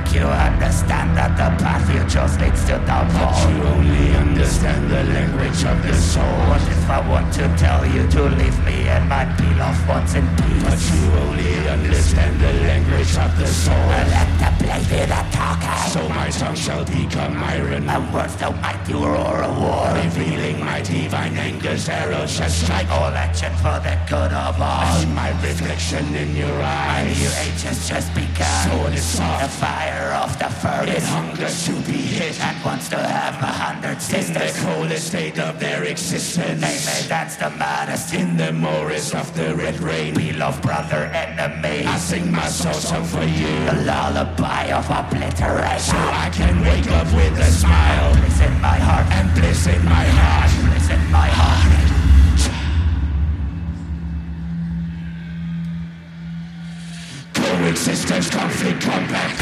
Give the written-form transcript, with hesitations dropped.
you understand that the path you chose leads to downfall? But you only understand the language of the soul. What if I want to tell you to leave me and my beloved ones in peace? But you only understand the language of the soul. Let the blade be the talker, so my tongue shall become iron, and words the mighty roar of war, revealing my divine anger's arrows shall strike all action for the good of all. I see my reflection in your My eyes. new age has just begun. Sword is soft. The fire of the furnace, It hungers to be hit, and wants to have 100 in the sisters. coldest state of their existence. They may dance the maddest In the morass of the red rain, beloved brother enemy. I sing my soul song for you, The lullaby of obliteration. so I can wake up with a smile Bliss in my heart, and bliss in my heart. bliss in my heart. Coexistence, conflict, compact.